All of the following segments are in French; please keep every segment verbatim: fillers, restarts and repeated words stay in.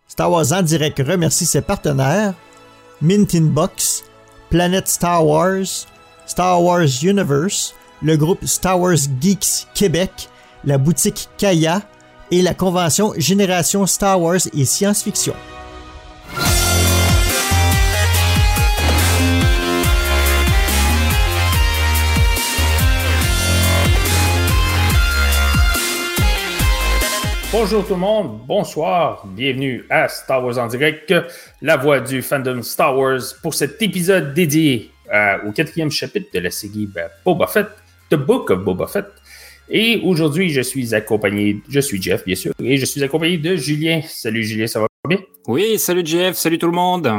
Star Wars en direct remercie ses partenaires Mint Inbox, Planète Star Wars, Star Wars Universe, le groupe Star Wars Geeks Québec, la boutique Kaya et la convention Génération Star Wars et Science-Fiction. Bonjour tout le monde, bonsoir, bienvenue à Star Wars en direct, la voix du fandom Star Wars pour cet épisode dédié euh, au quatrième chapitre de la série ben, Boba Fett, The Book of Boba Fett. Et aujourd'hui, je suis accompagné, je suis Jeff bien sûr, et je suis accompagné de Julien. Salut Julien, ça va bien? Oui, salut Jeff, salut tout le monde.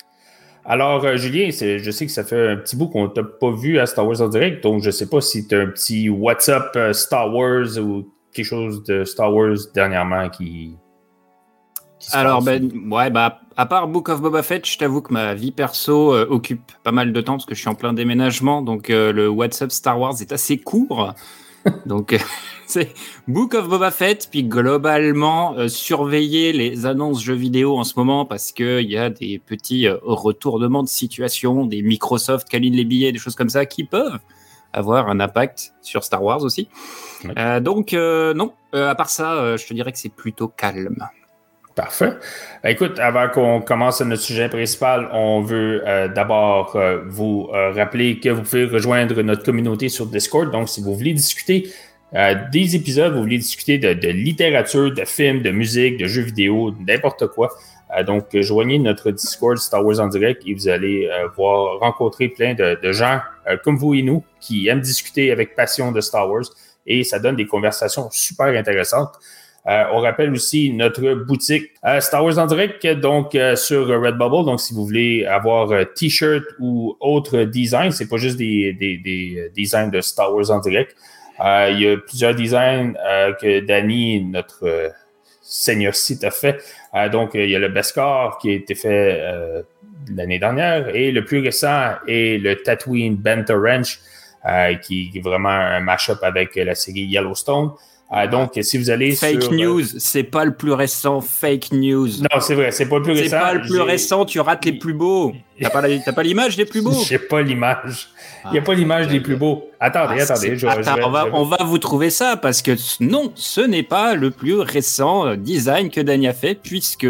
Alors euh, Julien, c'est, je sais que ça fait un petit bout qu'on t'a pas vu à Star Wars en direct, donc je sais pas si t'as un petit WhatsApp euh, Star Wars ou quelque chose de Star Wars dernièrement qui... qui Alors, ben, ouais, bah, à part Book of Boba Fett, je t'avoue que ma vie perso euh, occupe pas mal de temps parce que je suis en plein déménagement, donc euh, le WhatsApp Star Wars est assez court. donc, euh, c'est Book of Boba Fett, puis globalement, euh, surveiller les annonces jeux vidéo en ce moment parce qu'il y a des petits euh, retournements de situation, des Microsoft qui alignent les billets, des choses comme ça qui peuvent avoir un impact sur Star Wars aussi. Oui. Euh, donc, euh, non, euh, à part ça, euh, je te dirais que c'est plutôt calme. Parfait. Écoute, avant qu'on commence notre sujet principal, on veut euh, d'abord euh, vous euh, rappeler que vous pouvez rejoindre notre communauté sur Discord. Donc, si vous voulez discuter euh, des épisodes, vous voulez discuter de, de littérature, de films, de musique, de jeux vidéo, n'importe quoi, euh, donc joignez notre Discord Star Wars en direct et vous allez euh, voir rencontrer plein de, de gens euh, comme vous et nous qui aiment discuter avec passion de Star Wars et ça donne des conversations super intéressantes. Euh, on rappelle aussi notre boutique euh, Star Wars en direct, donc euh, sur Redbubble. Donc, si vous voulez avoir euh, t-shirt ou autre design, c'est pas juste des, des, des designs de Star Wars en direct. Euh, il y a plusieurs designs euh, que Danny, notre euh, senior site, a fait. Euh, donc, euh, il y a le Beskar qui a été fait euh, l'année dernière et le plus récent est le Tatooine Banta Ranch euh, qui est vraiment un mash-up avec la série Yellowstone. Euh, donc, si vous allez fake sur... news, c'est pas le plus récent, fake news. Non, c'est vrai, c'est pas le plus c'est récent. C'est pas le plus J'ai... récent, tu rates les plus beaux. T'as pas, la... T'as pas l'image des plus beaux? J'ai pas l'image. Il n'y a pas l'image des plus beaux. Attendez, ah, attendez. Je, Attends, je vais, on, va, je vais... on va vous trouver ça parce que non, ce n'est pas le plus récent design que Danny a fait puisque,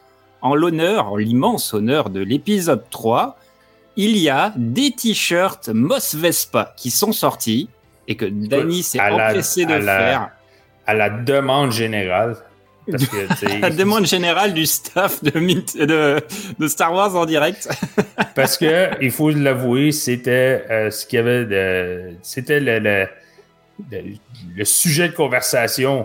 en l'honneur, en l'immense honneur de l'épisode trois, il y a des t-shirts Mos Vespa qui sont sortis et que Danny s'est empressé de la... faire. À la demande générale. Parce que, à la demande générale du staff de, de, de Star Wars en direct. Parce que, il faut l'avouer, c'était euh, ce qu'il y avait de. C'était le, le, le, le sujet de conversation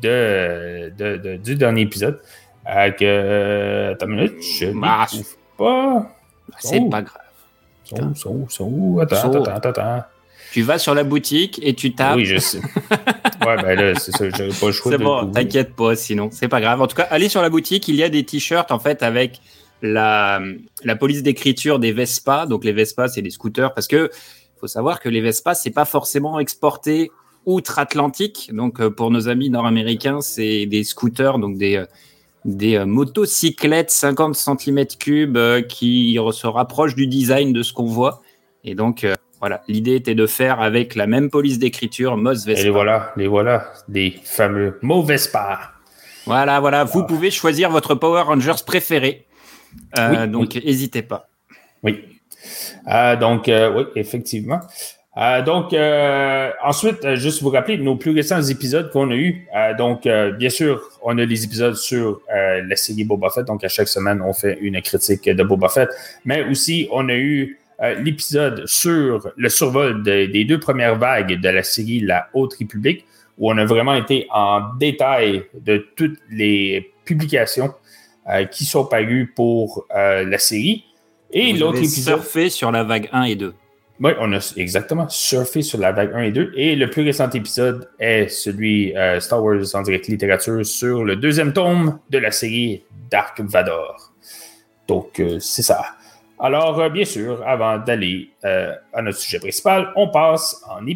de, de, de, du dernier épisode. Euh, que. Euh, attends une minute, je ne bah, trouve pas. C'est oh. pas grave. So, so, so. Attends, so. attends, attends, attends. Tu vas sur la boutique et tu tapes. Oui, je sais. Ouais, ben là, c'est ça, j'avais pas le choix c'est de bon, le t'inquiète pas, sinon, c'est pas grave. En tout cas, allez sur la boutique, il y a des t-shirts, en fait, avec la, la police d'écriture des Vespa. Donc, les Vespa, c'est des scooters, parce que faut savoir que les Vespa, c'est pas forcément exporté outre-Atlantique. Donc, pour nos amis nord-américains, c'est des scooters, donc des, des motocyclettes cinquante centimètres cubes qui se rapprochent du design de ce qu'on voit. Et donc, voilà, l'idée était de faire avec la même police d'écriture, Mos Vespa. Et les voilà, les voilà, des fameux Mos Vespa. Voilà, voilà, vous ah. pouvez choisir votre Power Rangers préféré. Euh, oui, donc, n'hésitez oui. pas. Oui. Euh, donc, euh, oui, effectivement. Euh, donc, euh, ensuite, euh, juste vous rappeler nos plus récents épisodes qu'on a eus. Euh, donc, euh, bien sûr, on a les épisodes sur euh, la série Boba Fett. Donc, à chaque semaine, on fait une critique de Boba Fett. Mais aussi, on a eu Euh, l'épisode sur le survol de, des deux premières vagues de la série La Haute République, où on a vraiment été en détail de toutes les publications euh, qui sont parues pour euh, la série. Et Vous l'autre avez épisode... surfé sur la vague un et deux. Oui, on a exactement surfé sur la vague un et deux. Et le plus récent épisode est celui euh, Star Wars en direct littérature sur le deuxième tome de la série Dark Vador. Donc, euh, c'est ça. Alors, euh, bien sûr, avant d'aller euh, à notre sujet principal, on passe en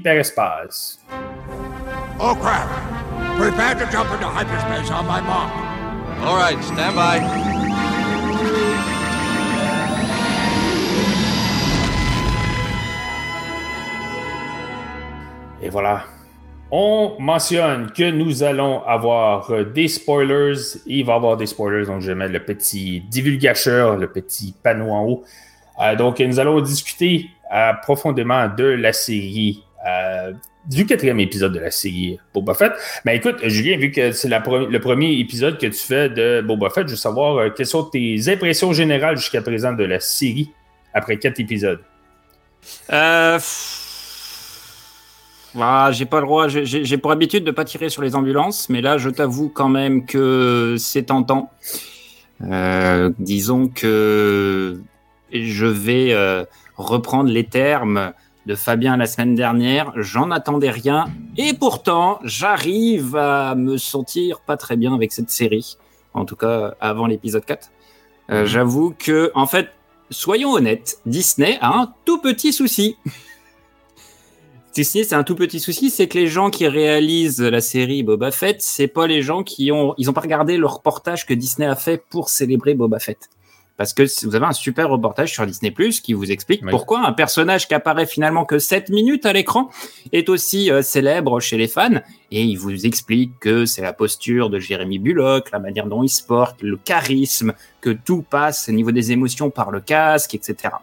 hyperespace. Oh crap! Prepare to jump into hyperspace on my mark. All right, stand by. Et voilà. On mentionne que nous allons avoir des spoilers. Il va y avoir des spoilers, donc je mets le petit divulgateur, le petit panneau en haut. Euh, donc, nous allons discuter euh, profondément de la série, euh, du quatrième épisode de la série Boba Fett. Mais écoute, Julien, vu que c'est la pre- le premier épisode que tu fais de Boba Fett, je veux savoir euh, quelles sont tes impressions générales jusqu'à présent de la série après quatre épisodes. Euh... Ah, j'ai pas le droit, j'ai, j'ai pour habitude de pas tirer sur les ambulances, mais là je t'avoue quand même que c'est tentant. Euh, disons que je vais euh, reprendre les termes de Fabien la semaine dernière, j'en attendais rien, et pourtant j'arrive à me sentir pas très bien avec cette série, en tout cas avant l'épisode quatre. Euh, j'avoue que, en fait, soyons honnêtes, Disney a un tout petit souci. Disney, c'est un tout petit souci, c'est que les gens qui réalisent la série Boba Fett, c'est pas les gens qui ont, ils ont pas regardé le reportage que Disney a fait pour célébrer Boba Fett. Parce que vous avez un super reportage sur Disney plus, qui vous explique oui. pourquoi un personnage qui apparaît finalement que sept minutes à l'écran est aussi euh, célèbre chez les fans. Et il vous explique que c'est la posture de Jeremy Bulloch, la manière dont il se porte, le charisme, que tout passe au niveau des émotions par le casque, et cetera.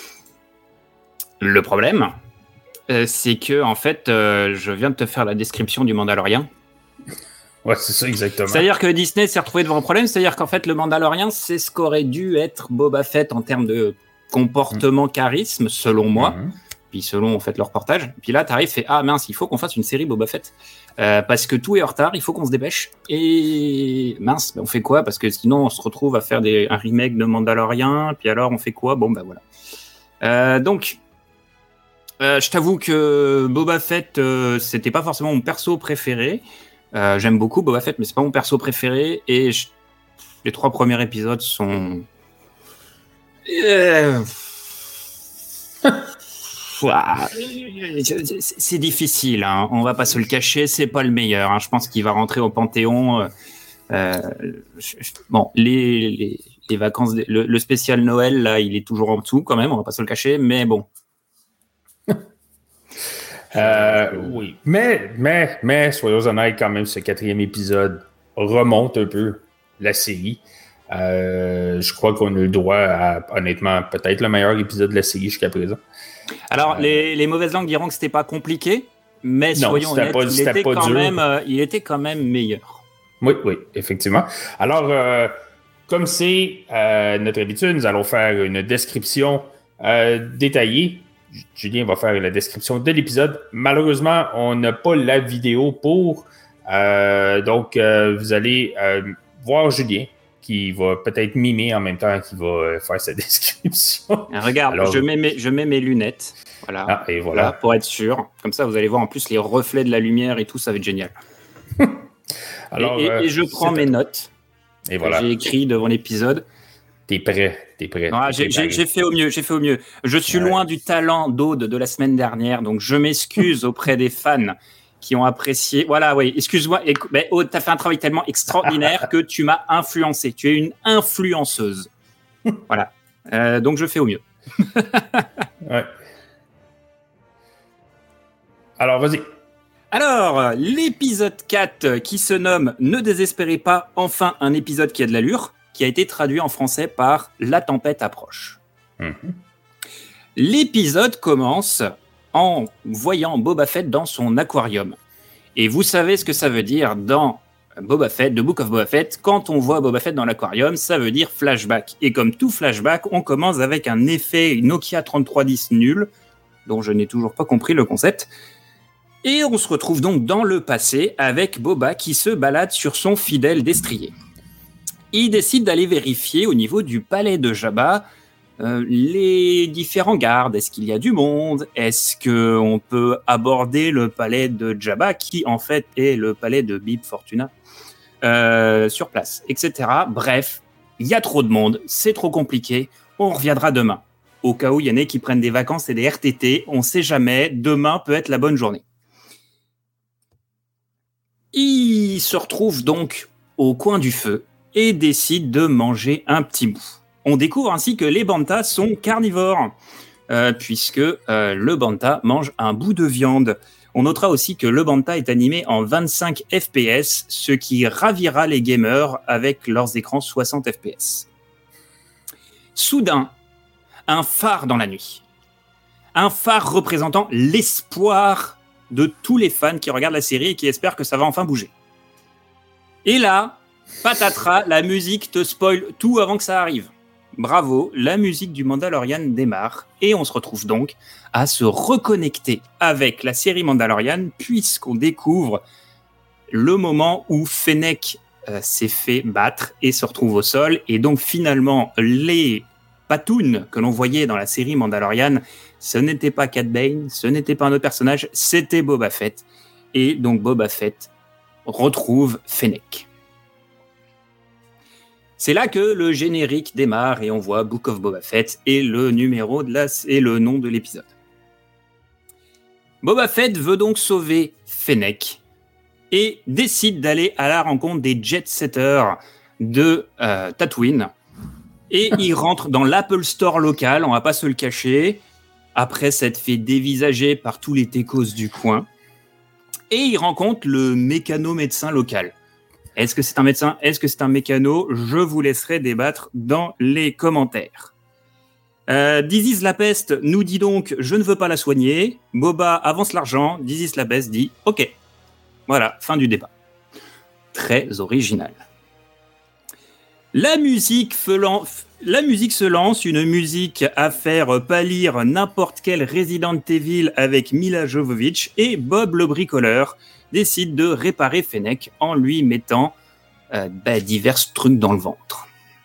Le problème, Euh, c'est que, en fait, euh, je viens de te faire la description du Mandalorien. Ouais, c'est ça, exactement. C'est-à-dire que Disney s'est retrouvé devant un problème, c'est-à-dire qu'en fait, le Mandalorien, c'est ce qu'aurait dû être Boba Fett en termes de comportement, mmh. charisme, selon moi, mmh. puis selon, en fait, le reportage. Puis là, t'arrives et ah mince, il faut qu'on fasse une série Boba Fett, euh, parce que tout est en retard, il faut qu'on se dépêche. Et mince, on fait quoi? Parce que sinon, on se retrouve à faire des, un remake de Mandalorien, puis alors, on fait quoi? Bon, ben voilà. Euh, donc... Euh, je t'avoue que Boba Fett, euh, c'était pas forcément mon perso préféré. Euh, j'aime beaucoup Boba Fett, mais c'est pas mon perso préféré. Et je... les trois premiers épisodes sont... Euh... c'est difficile, hein. On va pas se le cacher, c'est pas le meilleur. Hein. Je pense qu'il va rentrer au Panthéon. Euh... Bon, les, les, les vacances, le, le spécial Noël, là, il est toujours en dessous quand même, on va pas se le cacher, mais bon. Euh, oui, mais, mais, mais, soyons honnêtes quand même, ce quatrième épisode remonte un peu la série. Euh, je crois qu'on a le droit à, honnêtement, peut-être le meilleur épisode de la série jusqu'à présent. Alors, euh, les, les mauvaises langues diront que c'était pas compliqué, mais non, soyons honnêtes, pas, il, était quand même, euh, il était quand même meilleur. Oui, oui, effectivement. Alors, euh, comme c'est euh, notre habitude, nous allons faire une description euh, détaillée. Julien va faire la description de l'épisode. Malheureusement, on n'a pas la vidéo pour. Euh, donc, euh, vous allez euh, voir Julien qui va peut-être mimer en même temps qu'il va faire sa description. Regarde, Alors, je, mets mes, je mets mes lunettes. Voilà. Ah, et voilà. voilà. Pour être sûr. Comme ça, vous allez voir en plus les reflets de la lumière et tout. Ça va être génial. Alors, et, et, euh, et je prends mes notes. Et voilà. J'ai écrit devant l'épisode. T'es prêt, t'es prêt. Ah, t'es j'ai, j'ai, j'ai fait au mieux, j'ai fait au mieux. Je suis ouais. loin du talent d'Aude de la semaine dernière, donc je m'excuse auprès des fans qui ont apprécié. Voilà, oui, excuse-moi. Mais Aude, t'as fait un travail tellement extraordinaire que tu m'as influencé. Tu es une influenceuse. Voilà. Euh, donc je fais au mieux. ouais. Alors, vas-y. Alors, l'épisode quatre qui se nomme « Ne désespérez pas, enfin un épisode qui a de l'allure », qui a été traduit en français par « La tempête approche mmh. ». L'épisode commence en voyant Boba Fett dans son aquarium. Et vous savez ce que ça veut dire dans Boba Fett, The Book of Boba Fett. Quand on voit Boba Fett dans l'aquarium, ça veut dire flashback. Et comme tout flashback, on commence avec un effet Nokia trente-trois dix nul, dont je n'ai toujours pas compris le concept. Et on se retrouve donc dans le passé avec Boba qui se balade sur son fidèle destrier. Il décide d'aller vérifier au niveau du palais de Jabba euh, les différents gardes. Est-ce qu'il y a du monde? Est-ce qu'on peut aborder le palais de Jabba, qui en fait est le palais de Bib Fortuna, euh, sur place, et cetera. Bref, il y a trop de monde, c'est trop compliqué, on reviendra demain. Au cas où il y en a qui prennent des vacances et des R T T, on ne sait jamais, demain peut être la bonne journée. Il se retrouve donc au coin du feu, et décide de manger un petit bout. On découvre ainsi que les bantas sont carnivores, euh, puisque euh, le banta mange un bout de viande. On notera aussi que le banta est animé en vingt-cinq F P S, ce qui ravira les gamers avec leurs écrans soixante F P S. Soudain, un phare dans la nuit. Un phare représentant l'espoir de tous les fans qui regardent la série et qui espèrent que ça va enfin bouger. Et là, patatras, la musique te spoil tout avant que ça arrive. Bravo, la musique du Mandalorian démarre et on se retrouve donc à se reconnecter avec la série Mandalorian puisqu'on découvre le moment où Fennec euh, s'est fait battre et se retrouve au sol. Et donc finalement, les patounes que l'on voyait dans la série Mandalorian, ce n'était pas Cad Bane, ce n'était pas un autre personnage, c'était Boba Fett. Et donc Boba Fett retrouve Fennec. C'est là que le générique démarre et on voit Book of Boba Fett et le numéro de la, et le nom de l'épisode. Boba Fett veut donc sauver Fennec et décide d'aller à la rencontre des jet-setters de euh, Tatooine. Et il rentre dans l'Apple Store local, on va pas se le cacher, après s'être fait dévisager par tous les techos du coin. Et il rencontre le mécano-médecin local. Est-ce que c'est un médecin? Est-ce que c'est un mécano? Je vous laisserai débattre dans les commentaires. Euh, Dizis la peste nous dit donc « Je ne veux pas la soigner ». Boba avance l'argent. Dizis la peste dit « Ok ». Voilà, fin du débat. Très original. La musique, felan... la musique se lance, une musique à faire pâlir n'importe quel Resident Evil avec Mila Jovovich, et Bob le bricoleur décide de réparer Fennec en lui mettant euh, bah, divers trucs dans le ventre.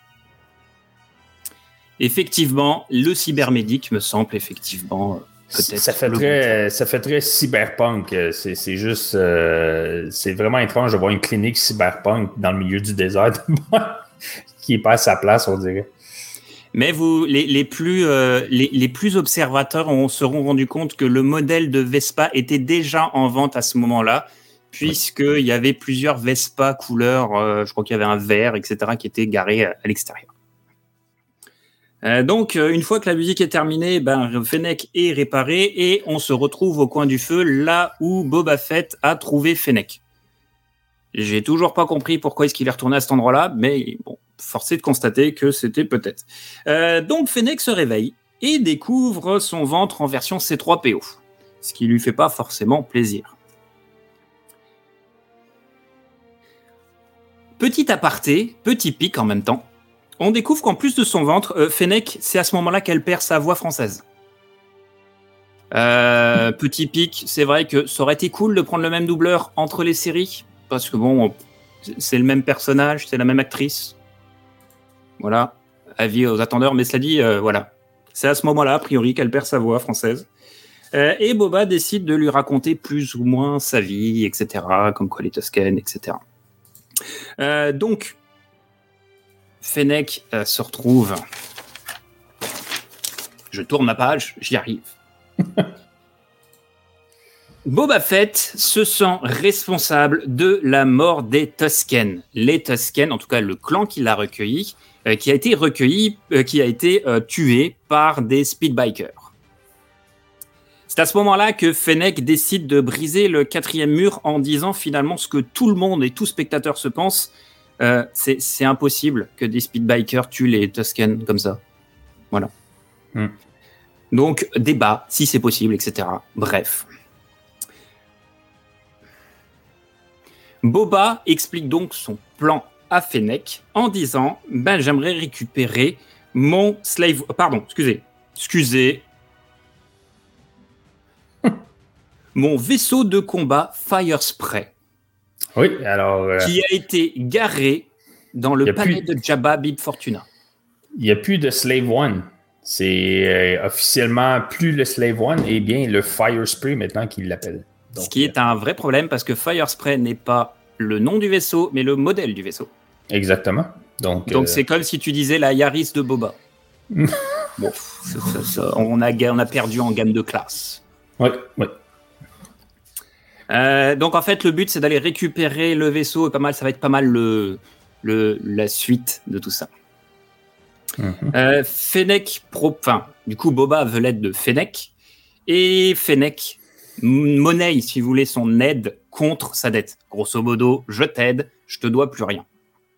Effectivement, le cybermédic me semble effectivement euh, peut-être... Ça fait, très, ça fait très cyberpunk. C'est, c'est juste... Euh, c'est vraiment étrange de voir une clinique cyberpunk dans le milieu du désert qui n'est pas à sa place, on dirait. Mais vous, les, les, plus, euh, les, les plus observateurs on, seront rendus compte que le modèle de Vespa était déjà en vente à ce moment-là, puisqu'il y avait plusieurs Vespa couleur, euh, je crois qu'il y avait un vert, et cetera, qui étaient garés à, à l'extérieur. Euh, donc, euh, une fois que la musique est terminée, ben, Fennec est réparé et on se retrouve au coin du feu, là où Boba Fett a trouvé Fennec. J'ai toujours pas compris pourquoi est-ce qu'il est retourné à cet endroit-là, mais bon, forcé de constater que c'était peut-être. Euh, donc Fennec se réveille et découvre son ventre en version C trois P O, ce qui lui fait pas forcément plaisir. Petit aparté, petit pic en même temps, on découvre qu'en plus de son ventre, euh, Fennec, c'est à ce moment-là qu'elle perd sa voix française. Euh, petit pic, c'est vrai que ça aurait été cool de prendre le même doubleur entre les séries, parce que bon, c'est le même personnage, c'est la même actrice. Voilà, avis aux attendeurs, mais cela dit, euh, voilà. C'est à ce moment-là, a priori, qu'elle perd sa voix française. Euh, et Boba décide de lui raconter plus ou moins sa vie, et cetera, comme quoi les Tusken, et cetera. Euh, donc, Fennec euh, se retrouve... Je tourne ma page, j'y arrive. Boba Fett se sent responsable de la mort des Tusken. Les Tusken, en tout cas le clan qui l'a recueilli, euh, qui a été recueilli, euh, qui a été euh, tué par des speedbikers. C'est à ce moment-là que Fennec décide de briser le quatrième mur en disant finalement ce que tout le monde et tout spectateur se pense. Euh, c'est, c'est impossible que des speedbikers tuent les Tusken comme ça. Voilà. Mm. Donc, débat, si c'est possible, et cetera. Bref. Boba explique donc son plan à Fennec en disant ben, « J'aimerais récupérer mon slave... Pardon, excusez. Excusez. Mon vaisseau de combat Fire Spray. » Oui, alors... Euh, qui a été garé dans le palais plus... de Jabba Bib Fortuna. Il n'y a plus de Slave One. C'est euh, officiellement plus le Slave One et bien le Fire Spray maintenant qu'il l'appelle. Donc, ce qui est un vrai problème parce que Fire Spray n'est pas le nom du vaisseau, mais le modèle du vaisseau. Exactement. Donc, Donc euh... c'est comme si tu disais la Yaris de Boba. Bon, ça, ça, ça, on, a, on a perdu en gamme de classe. Oui, oui. Euh, donc en fait, le but c'est d'aller récupérer le vaisseau et pas mal, ça va être pas mal le, le, la suite de tout ça. Mm-hmm. Euh, Fennec, pro, enfin, du coup, Boba veut l'aide de Fennec, et Fennec monnaie, si vous voulez, son aide contre sa dette. Grosso modo, je t'aide, je te dois plus rien.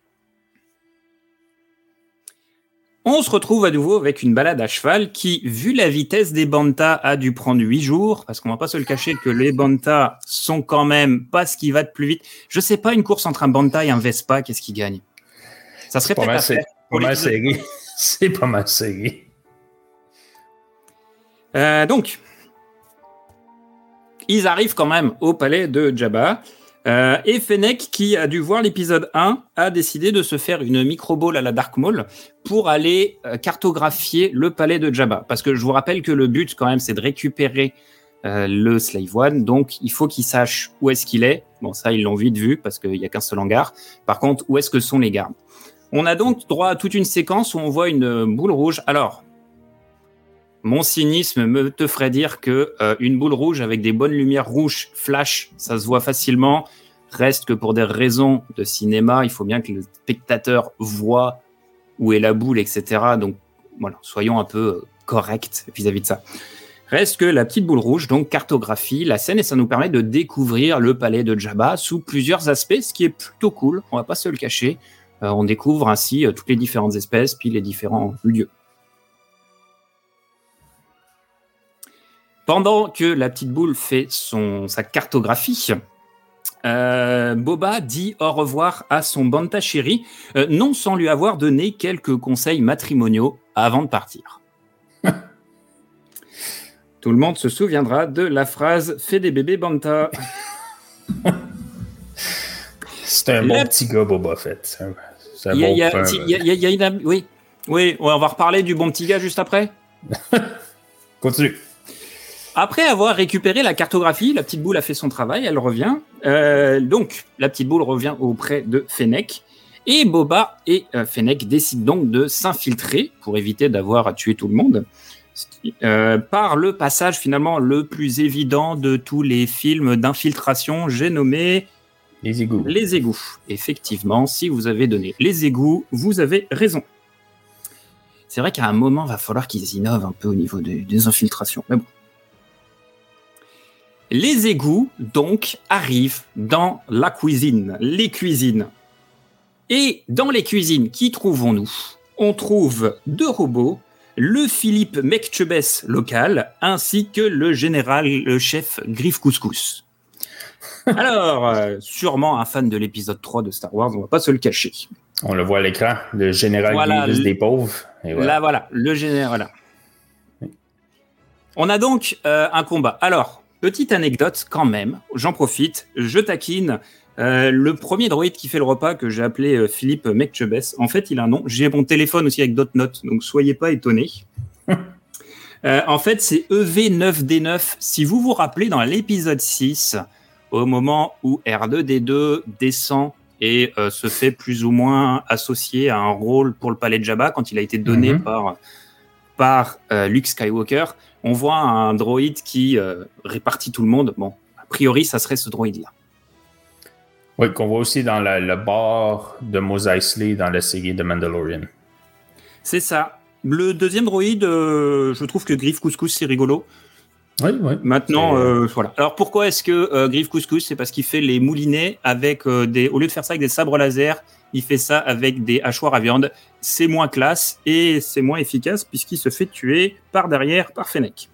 On se retrouve à nouveau avec une balade à cheval qui, vu la vitesse des Bantha, a dû prendre huit jours, parce qu'on va pas se le cacher que les Bantha sont quand même pas ce qui va de plus vite. Je sais pas, une course entre un Bantha et un Vespa, qu'est-ce qui gagne? Ça serait peut-être à faire. Pas mal serré. C'est pas mal serré. Euh, donc, ils arrivent quand même au palais de Jabba. Euh, et Fennec, qui a dû voir l'épisode un, a décidé de se faire une micro-ball à la Dark Maul pour aller euh, cartographier le palais de Jabba. Parce que je vous rappelle que le but, quand même, c'est de récupérer euh, le Slave One. Donc, il faut qu'il sache où est-ce qu'il est. Bon, ça, ils l'ont vite vu parce qu'il n'y a qu'un seul hangar. Par contre, où est-ce que sont les gardes? On a donc droit à toute une séquence où on voit une boule rouge. Alors, mon cynisme me te ferait dire que euh, une boule rouge avec des bonnes lumières rouges flash, ça se voit facilement. Reste que pour des raisons de cinéma, il faut bien que le spectateur voit où est la boule, et cetera. Donc voilà, soyons un peu corrects vis-à-vis de ça. Reste que la petite boule rouge donc cartographie la scène et ça nous permet de découvrir le palais de Jabba sous plusieurs aspects, ce qui est plutôt cool. On va pas se le cacher. Euh, on découvre ainsi euh, toutes les différentes espèces puis les différents lieux. Pendant que la petite boule fait son, sa cartographie, euh, Boba dit au revoir à son Bantha chéri, euh, non sans lui avoir donné quelques conseils matrimoniaux avant de partir. Tout le monde se souviendra de la phrase « Fais des bébés Bantha ». C'est un bon petit gars, Boba Fett. C'est un, c'est un y a, bon y a, fin. Y a, y a, y a une... Oui, oui, on va reparler du bon petit gars juste après. Continue. Après avoir récupéré la cartographie, la petite boule a fait son travail, elle revient. Euh, donc, la petite boule revient auprès de Fennec. Et Boba et euh, Fennec décident donc de s'infiltrer pour éviter d'avoir à tuer tout le monde. Euh, par le passage finalement le plus évident de tous les films d'infiltration, j'ai nommé... Les égouts. Les égouts. Effectivement, si vous avez donné les égouts, vous avez raison. C'est vrai qu'à un moment, il va falloir qu'ils innovent un peu au niveau de, des infiltrations. Mais bon. Les égouts, donc, arrivent dans la cuisine, les cuisines. Et dans les cuisines, qui trouvons-nous? On trouve deux robots, le Philippe Mekchebes local, ainsi que le général, le chef Griff Couscous. Alors, euh, sûrement un fan de l'épisode trois de Star Wars, on va pas se le cacher. On le voit à l'écran, le général voilà, Grievous le... des pauvres. Et voilà. Là, voilà, le général. Voilà. Oui. On a donc euh, un combat. Alors, petite anecdote quand même, j'en profite, je taquine. Euh, le premier droïde qui fait le repas, que j'ai appelé euh, Philippe Mekchebes, en fait, il a un nom. J'ai mon téléphone aussi avec d'autres notes, donc soyez pas étonnés. euh, en fait, c'est E V neuf D neuf. Si vous vous rappelez, dans l'épisode six, au moment où R deux D deux descend et euh, se fait plus ou moins associer à un rôle pour le palais de Jabba, quand il a été donné mm-hmm. par, par euh, Luke Skywalker, on voit un droïde qui euh, répartit tout le monde. Bon, a priori, ça serait ce droïde-là. Oui, qu'on voit aussi dans la, le bar de Mos Eisley dans la série de Mandalorian. C'est ça. Le deuxième droïde, euh, je trouve que Griff Couscous, c'est rigolo. Oui, oui. Maintenant, euh, voilà. Alors, pourquoi est-ce que euh, Griff Couscous? C'est parce qu'il fait les moulinets avec euh, des... Au lieu de faire ça avec des sabres laser, il fait ça avec des hachoirs à viande. C'est moins classe et c'est moins efficace puisqu'il se fait tuer par derrière par Fennec.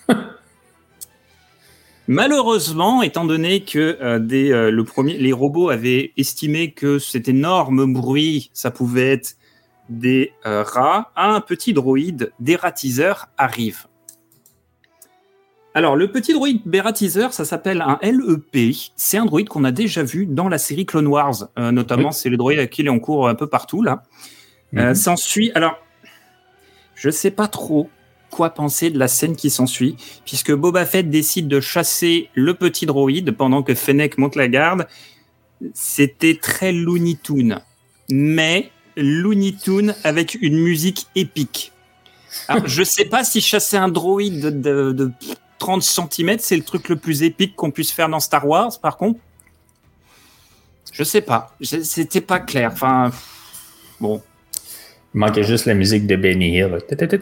Malheureusement, étant donné que euh, des, euh, le premier, les robots avaient estimé que cet énorme bruit, ça pouvait être des euh, rats, un petit droïde dératiseur arrive. Alors, le petit droïde dératiseur, ça s'appelle un L E P. C'est un droïde qu'on a déjà vu dans la série Clone Wars, euh, notamment. Oui. C'est le droïde à qui il est en cours un peu partout, là. Mm-hmm. Euh, s'ensuit... Alors, je sais pas trop quoi penser de la scène qui s'ensuit, puisque Boba Fett décide de chasser le petit droïde pendant que Fennec monte la garde. C'était très Looney Tunes, mais Looney Tunes avec une musique épique. Alors, je sais pas si chasser un droïde de, de, de trente centimètres, c'est le truc le plus épique qu'on puisse faire dans Star Wars, par contre. Je sais pas. Je, c'était pas clair. Enfin, bon. Il manquait juste la musique de Benny Hill.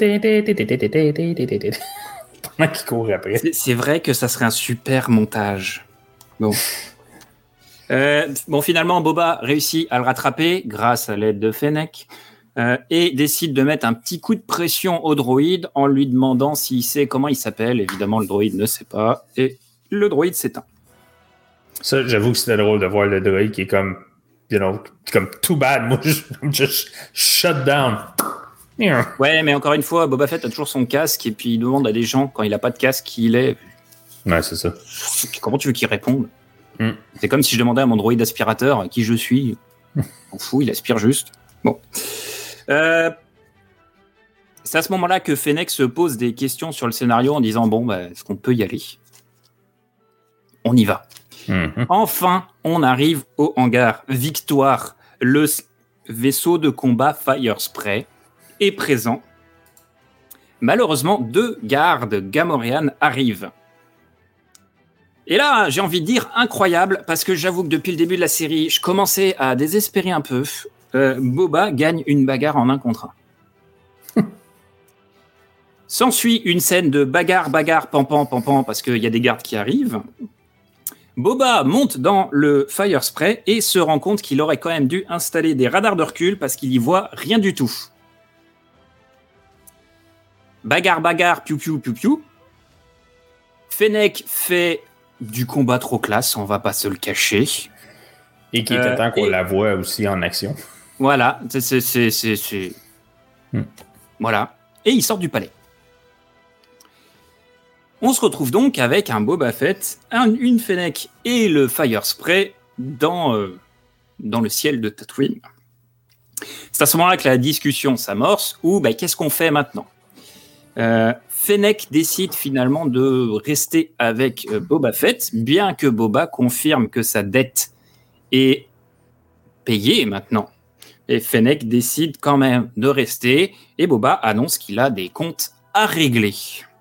Pendant qu'il court après. C'est, c'est vrai que ça serait un super montage. Bon. Euh, bon, finalement, Boba réussit à le rattraper grâce à l'aide de Fennec euh, et décide de mettre un petit coup de pression au droïde en lui demandant s'il sait comment il s'appelle. Évidemment, le droïde ne sait pas et le droïde s'éteint. Ça, j'avoue que c'était drôle de voir le droïde qui est comme, you know, comme too bad. Moi, je just shut down. Ouais, mais encore une fois, Boba Fett a toujours son casque et puis il demande à des gens quand il a pas de casque qui il est. Ouais, c'est ça. Comment tu veux qu'il réponde? Mm. C'est comme si je demandais à mon droïde aspirateur qui je suis. On fout, il aspire juste. Bon. Euh, c'est à ce moment-là que Fennec se pose des questions sur le scénario en disant bon, bah, est-ce qu'on peut y aller? On y va. Mm-hmm. Enfin, on arrive au hangar. Victoire, le vaisseau de combat Firespray est présent. Malheureusement, deux gardes Gamorrean arrivent. Et là, j'ai envie de dire incroyable, parce que j'avoue que depuis le début de la série, je commençais à désespérer un peu. Euh, Boba gagne une bagarre en un contre un. S'ensuit une scène de bagarre, bagarre, pampan, pampan, parce qu'il y a des gardes qui arrivent. Boba monte dans le Firespray et se rend compte qu'il aurait quand même dû installer des radars de recul parce qu'il y voit rien du tout. Bagarre, bagarre, piou, piou, piou, piou. Fennec fait du combat trop classe, on va pas se le cacher. Et qui était Euh, temps qu'on et- la voit aussi en action. Voilà, c'est, c'est, c'est, c'est, c'est- Hmm. Voilà. Et il sort du palais. On se retrouve donc avec un Boba Fett, un, une Fennec et le Firespray dans, euh, dans le ciel de Tatooine. C'est à ce moment-là que la discussion s'amorce, où bah, qu'est-ce qu'on fait maintenant? euh, Fennec décide finalement de rester avec euh, Boba Fett, bien que Boba confirme que sa dette est payée maintenant. Et Fennec décide quand même de rester, et Boba annonce qu'il a des comptes à régler.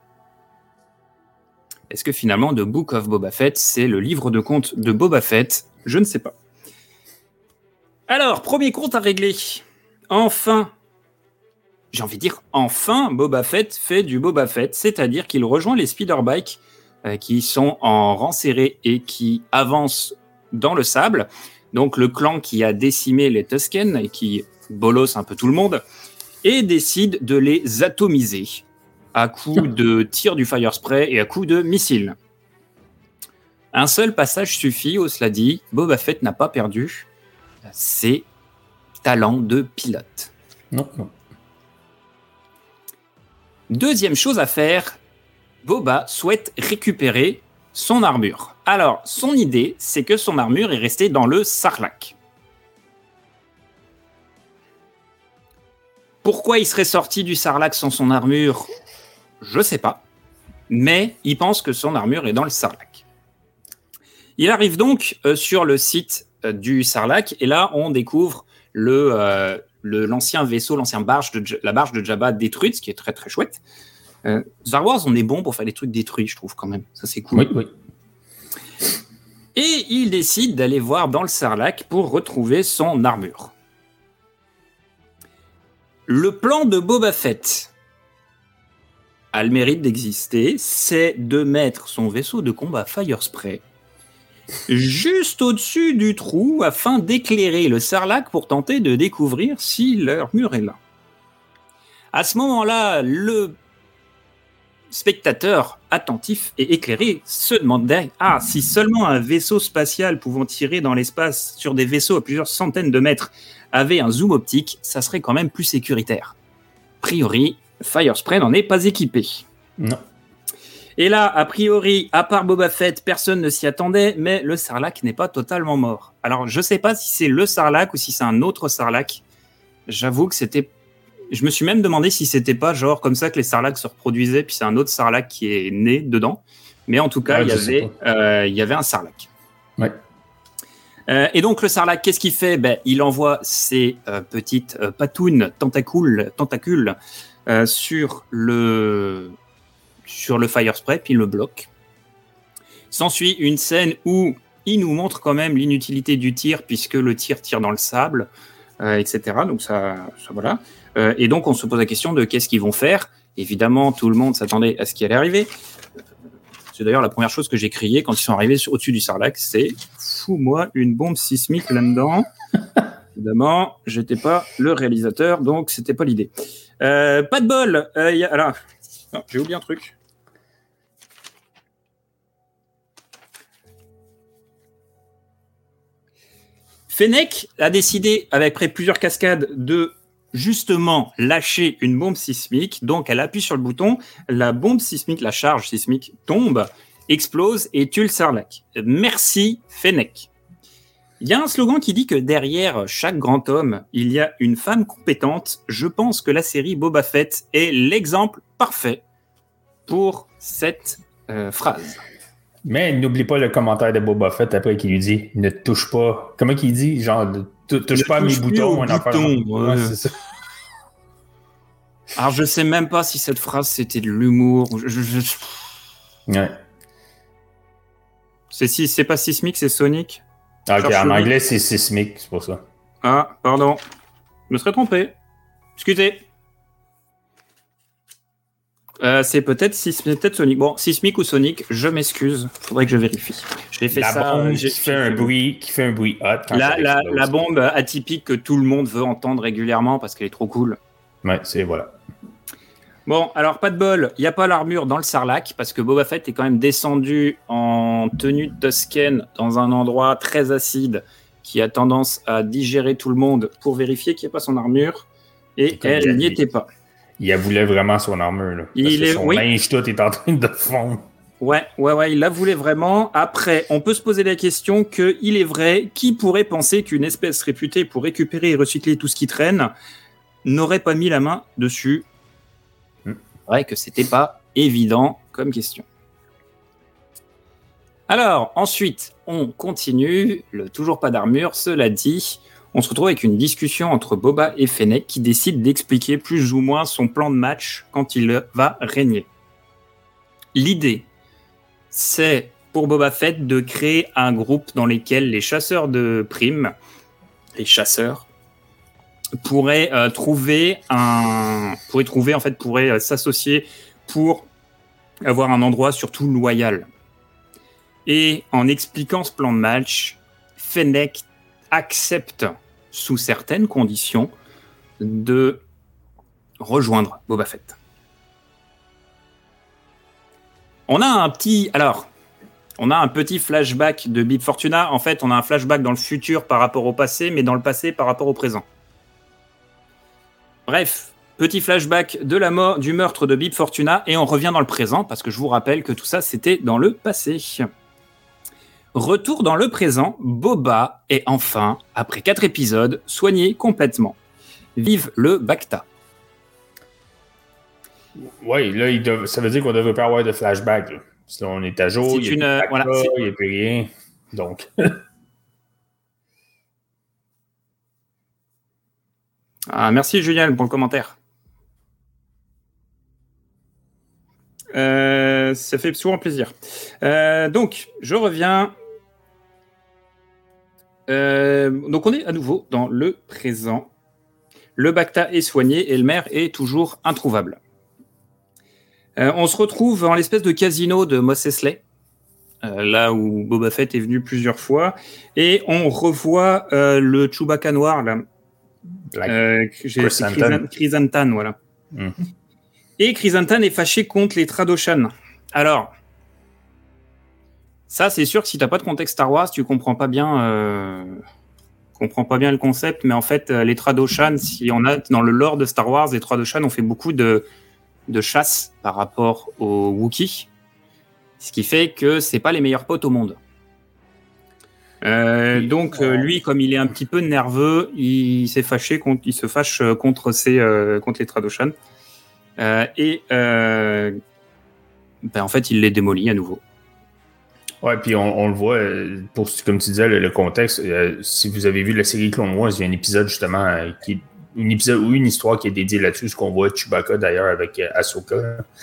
Est-ce que finalement The Book of Boba Fett, c'est le livre de comptes de Boba Fett? Je ne sais pas. Alors, premier compte à régler. Enfin, j'ai envie de dire, enfin, Boba Fett fait du Boba Fett, c'est-à-dire qu'il rejoint les speederbikes euh, qui sont en rang serré et qui avancent dans le sable. Donc le clan qui a décimé les Tusken et qui bolosse un peu tout le monde et décide de les atomiser à coups de tir du Firespray et à coups de missiles. Un seul passage suffit, au cela dit, Boba Fett n'a pas perdu ses talents de pilote. Non, non. Deuxième chose à faire, Boba souhaite récupérer son armure. Alors, son idée, c'est que son armure est restée dans le Sarlacc. Pourquoi il serait sorti du Sarlacc sans son armure? Je sais pas. Mais il pense que son armure est dans le Sarlacc. Il arrive donc euh, sur le site euh, du Sarlacc et là, on découvre le, euh, le, l'ancien vaisseau, l'ancien barge de, la barge de Jabba détruite, ce qui est très très chouette. Euh, Star Wars, on est bon pour faire des trucs détruits, je trouve quand même. Ça, c'est cool. Oui, oui. Et il décide d'aller voir dans le Sarlacc pour retrouver son armure. Le plan de Boba Fett a le mérite d'exister, c'est de mettre son vaisseau de combat Firespray juste au-dessus du trou afin d'éclairer le Sarlacc pour tenter de découvrir si l'armure est là. À ce moment-là, le spectateur attentif et éclairé se demandait « Ah, si seulement un vaisseau spatial pouvant tirer dans l'espace sur des vaisseaux à plusieurs centaines de mètres avait un zoom optique, ça serait quand même plus sécuritaire. » A priori, Firespray n'en est pas équipé. Non. Et là, a priori, à part Boba Fett, personne ne s'y attendait, mais le Sarlacc n'est pas totalement mort. Alors, je sais pas si c'est le Sarlacc ou si c'est un autre Sarlacc. J'avoue que c'était... Je me suis même demandé si c'était pas genre comme ça que les Sarlaccs se reproduisaient, puis c'est un autre Sarlacc qui est né dedans. Mais en tout cas, Ouais, il y je sais avait, euh, il y avait un Sarlacc. Ouais. Euh, et donc le Sarlacc, qu'est-ce qu'il fait? Ben, il envoie ses euh, petites euh, patounes, tentacules, tentacules euh, sur le sur le Firespray, puis il le bloque. S'ensuit une scène où il nous montre quand même l'inutilité du tir, puisque le tir tire dans le sable, euh, et cetera. Donc ça, ça voilà. Euh, et donc on se pose la question de qu'est-ce qu'ils vont faire. Évidemment, tout le monde s'attendait à ce qui allait arriver. C'est d'ailleurs la première chose que j'ai crié quand ils sont arrivés sur, au-dessus du Sarlacc, c'est « Fous-moi une bombe sismique là-dedans ». Évidemment, j'étais pas le réalisateur, donc c'était pas l'idée. Euh, pas de bol. Euh, y a, alors, non, j'ai oublié un truc. Fennec a décidé, avec après plusieurs cascades, de justement lâcher une bombe sismique. Donc, elle appuie sur le bouton, la bombe sismique, la charge sismique tombe, explose et tue le Sarlacc. Merci, Fennec. Il y a un slogan qui dit que derrière chaque grand homme, il y a une femme compétente. Je pense que la série Boba Fett est l'exemple parfait pour cette euh, phrase. Mais n'oublie pas le commentaire de Boba Fett après qui lui dit « Ne touche pas... » Comment qu'il dit? Genre, « Touche ne pas touche mes boutons. » Bouton, ouais. Ouais, c'est ça. Alors, je sais même pas si cette phrase, c'était de l'humour. Je, je, je... Ouais. C'est, si, c'est pas sismique, c'est sonique. Ah, ok, en anglais, c'est sismique, c'est pour ça. Ah, pardon. Je me serais trompé. Excusez. Euh, c'est peut-être, sis- peut-être sonique. Bon, sismique ou sonique, je m'excuse. Faudrait que je vérifie. J'ai fait la ça. Bombe euh, qui fait un bruit, qui fait un bruit hot. Quand la, la, la bombe atypique que tout le monde veut entendre régulièrement parce qu'elle est trop cool. Ouais, c'est voilà. Bon, alors pas de bol, il n'y a pas l'armure dans le Sarlacc parce que Boba Fett est quand même descendu en tenue de Tusken dans un endroit très acide qui a tendance à digérer tout le monde pour vérifier qu'il n'y a pas son armure et elle n'y était pas. Il voulait vraiment son armure. Là, il parce que est, son oui. linge tout est en train de fondre. Ouais, ouais, ouais, il la voulait vraiment. Après, on peut se poser la question que, il est vrai, qui pourrait penser qu'une espèce réputée pour récupérer et recycler tout ce qui traîne n'aurait pas mis la main dessus? C'est vrai que c'était pas évident comme question. Alors, ensuite, on continue. Le toujours pas d'armure, cela dit, on se retrouve avec une discussion entre Boba et Fennec qui décide d'expliquer plus ou moins son plan de match quand il va régner. L'idée, c'est pour Boba Fett de créer un groupe dans lequel les chasseurs de primes, les chasseurs, pourraient euh, trouver un, pourraient trouver en fait, pourraient euh, s'associer pour avoir un endroit surtout loyal. Et en expliquant ce plan de match, Fennec accepte sous certaines conditions de rejoindre Boba Fett. On a un petit, alors, on a un petit flashback de Bib Fortuna. En fait, on a un flashback dans le futur par rapport au passé, mais dans le passé par rapport au présent. Bref, petit flashback de la mort, du meurtre de Bib Fortuna, et on revient dans le présent, parce que je vous rappelle que tout ça, c'était dans le passé. Retour dans le présent, Boba est enfin, après quatre épisodes, soigné complètement. Vive le Bacta. Oui, là, il dev... ça veut dire qu'on ne devrait pas avoir de flashback. Là. Là, on est à jour, il n'y a, euh, voilà, a plus rien. Donc... Ah, merci Julien pour le commentaire. Euh, ça fait souvent plaisir. Euh, donc, je reviens. Euh, donc, on est à nouveau dans le présent. Le Bacta est soigné et le maire est toujours introuvable. Euh, on se retrouve en l'espèce de casino de Mos Eisley, euh, là où Boba Fett est venu plusieurs fois, et on revoit euh, le Chewbacca noir là. Euh, j'ai Chrysanthemum, Chrysanthemum, voilà. Mm. Et Chrysanthemum est fâché contre les Trandoshan. Alors, ça, c'est sûr que si t'as pas de contexte Star Wars, tu comprends pas bien, euh, comprends pas bien le concept. Mais en fait, les Trandoshan, si on a dans le lore de Star Wars, les Trandoshan ont fait beaucoup de de chasse par rapport aux Wookiees, ce qui fait que c'est pas les meilleurs potes au monde. Euh, donc euh, lui, comme il est un petit peu nerveux, il s'est fâché contre, il se fâche contre ses, euh, contre les Trandoshan, euh, et euh, ben en fait il les démolit à nouveau. Ouais, puis on, on le voit, pour comme tu disais le, le contexte. Euh, si vous avez vu la série Clone Wars, il y a un épisode justement euh, qui, une épisode ou une histoire qui est dédiée là-dessus, ce qu'on voit Chewbacca d'ailleurs avec euh, Ahsoka,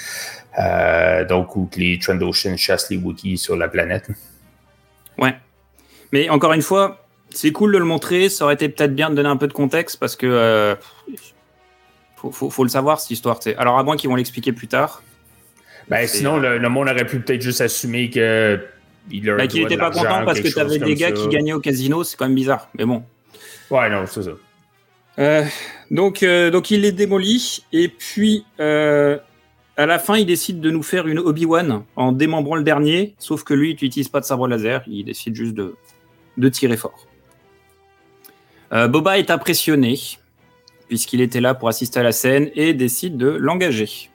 euh, donc où les Trandoshan chassent les Wookiees sur la planète. Ouais. Mais encore une fois, c'est cool de le montrer. Ça aurait été peut-être bien de donner un peu de contexte parce que euh, faut, faut, faut le savoir cette histoire. T'sais. Alors à moins qu'ils vont l'expliquer plus tard. Ben, sinon, euh... le, le monde aurait pu peut-être juste assumer que il leur bah, qu'il n'était pas content parce que tu avais des gars ça. qui gagnaient au casino. C'est quand même bizarre. Mais bon. Ouais, non, c'est ça. Euh, donc, euh, donc il les démolit et puis euh, à la fin il décide de nous faire une Obi-Wan en démembrant le dernier, sauf que lui il n'utilise pas de sabre laser, il décide juste de, de tirer fort. Euh, Boba est impressionné puisqu'il était là pour assister à la scène et décide de l'engager.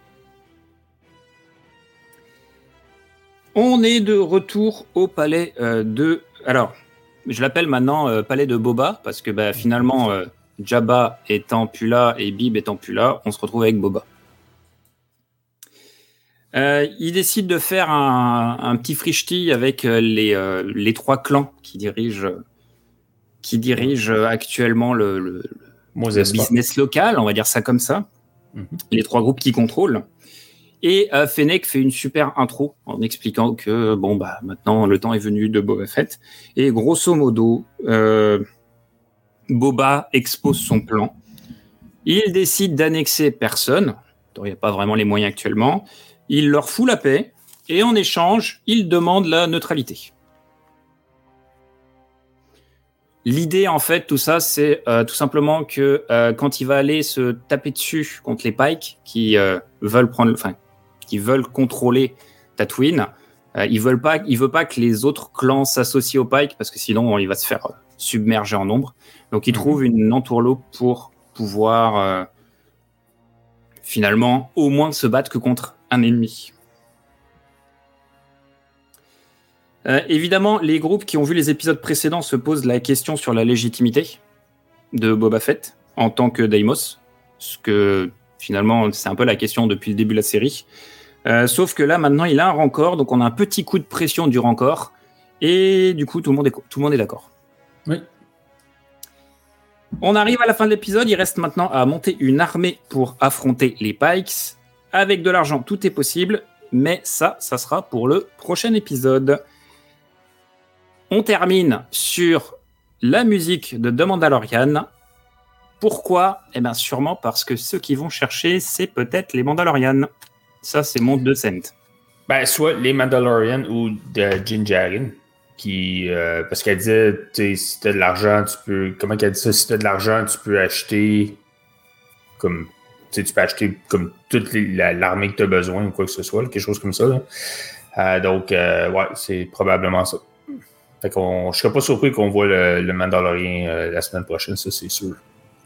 On est de retour au palais euh, de... Alors, je l'appelle maintenant euh, palais de Boba parce que bah, finalement... Euh, Jabba étant plus là et Bib étant plus là, on se retrouve avec Boba. Euh, il décide de faire un, un petit frichti avec les, euh, les trois clans qui dirigent, qui dirigent actuellement le, le, le business local, on va dire ça comme ça. Mm-hmm. Les trois groupes qui contrôlent. Et euh, Fennec fait une super intro en expliquant que bon bah maintenant le temps est venu de Boba Fett. Et grosso modo... Euh, Boba expose son plan. Il décide d'annexer personne. Il n'y a pas vraiment les moyens actuellement. Il leur fout la paix. Et en échange, il demande la neutralité. L'idée, en fait, tout ça, c'est euh, tout simplement que euh, quand il va aller se taper dessus contre les Pikes qui euh, veulent prendre, enfin, qui veulent contrôler Tatooine, euh, il veut pas, il veut pas que les autres clans s'associent aux Pikes parce que sinon, il va se faire submerger en ombre. Donc, il trouve une entourloupe pour pouvoir euh, finalement au moins se battre que contre un ennemi. Euh, évidemment, les groupes qui ont vu les épisodes précédents se posent la question sur la légitimité de Boba Fett en tant que Deimos, ce que finalement c'est un peu la question depuis le début de la série. Euh, sauf que là, maintenant, il a un rancor, donc on a un petit coup de pression du rancor, et du coup, tout le monde est, tout le monde est d'accord. Oui. On arrive à la fin de l'épisode, il reste maintenant à monter une armée pour affronter les Pikes. Avec de l'argent, tout est possible, mais ça, ça sera pour le prochain épisode. On termine sur la musique de The Mandalorian. Pourquoi ? Eh bien, sûrement parce que ceux qui vont chercher, c'est peut-être les Mandalorians. Ça, c'est mon deux cents. Ben, soit les Mandalorians ou de Din Djarin. Qui, euh, parce qu'elle disait, tu sais, si t'as de l'argent, tu peux. Comment qu'elle dit ça? Si t'as de l'argent, tu peux acheter. Comme. Tu sais, tu peux acheter comme toute la, l'armée que t'as besoin ou quoi que ce soit, quelque chose comme ça. Là. Euh, donc, euh, ouais, c'est probablement ça. Fait qu'on. Je serais pas surpris qu'on voit le, le Mandalorian euh, la semaine prochaine, ça, c'est sûr.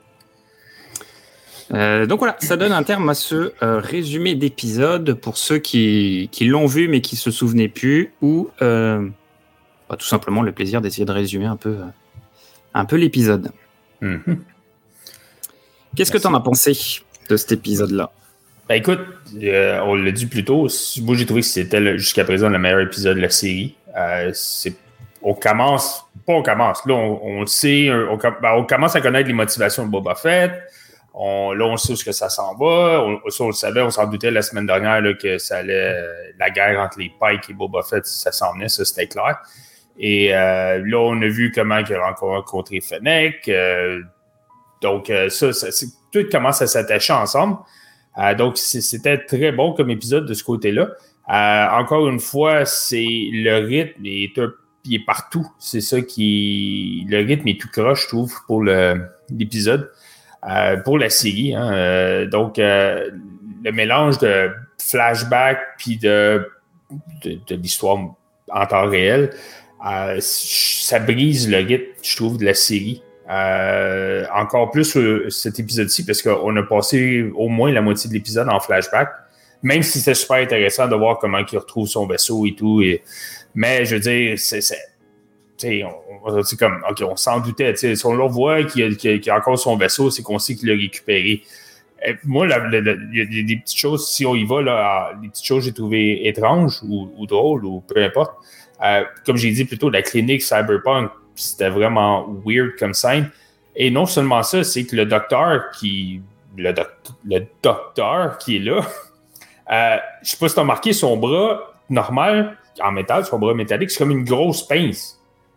Euh, donc voilà, ça donne un terme à ce euh, résumé d'épisode pour ceux qui, qui l'ont vu mais qui se souvenaient plus ou. Euh, Bah, tout simplement le plaisir d'essayer de résumer un peu, un peu l'épisode. Mm-hmm. Qu'est-ce que tu en as pensé de cet épisode-là? Ben écoute, euh, on l'a dit plus tôt, moi j'ai trouvé que c'était le, jusqu'à présent le meilleur épisode de la série. Euh, c'est, on commence, pas on commence, là on, on le sait, on, ben, on commence à connaître les motivations de Boba Fett. On, là, on sait où ce que ça s'en va. On, ça, on le savait, on s'en doutait la semaine dernière là, que ça allait, la guerre entre les Pikes et Boba Fett, ça s'en venait, ça c'était clair. Et euh, là, on a vu comment il a rencontré Fennec. Euh, donc, euh, ça, ça c'est, tout commence à s'attacher ensemble. Euh, donc, c'est, c'était très bon comme épisode de ce côté-là. Euh, encore une fois, c'est le rythme est, un, il est partout. C'est ça qui... Le rythme est tout croche, je trouve, pour le, l'épisode. Euh, pour la série. Hein. Euh, donc, euh, le mélange de flashback puis de, de, de l'histoire en temps réel, Euh, ça brise le rythme, je trouve, de la série. Euh, encore plus euh, cet épisode-ci, parce qu'on a passé au moins la moitié de l'épisode en flashback, même si c'était super intéressant de voir comment il retrouve son vaisseau et tout. Et, mais je veux dire, c'est, c'est, on, c'est comme, ok, on s'en doutait. Si on le voit qu'il a, qu'il a encore son vaisseau, c'est qu'on sait qu'il l'a récupéré. Et moi, il y a des, des petites choses, si on y va, là, des petites choses que j'ai trouvées étranges ou, ou drôles ou peu importe. Euh, comme j'ai dit plus tôt, la clinique Cyberpunk, c'était vraiment weird comme scène. Et non seulement ça, c'est que le docteur qui. Le, doc, le docteur qui est là, euh, je sais pas si tu as remarqué, son bras normal, en métal, son bras métallique, c'est comme une grosse pince.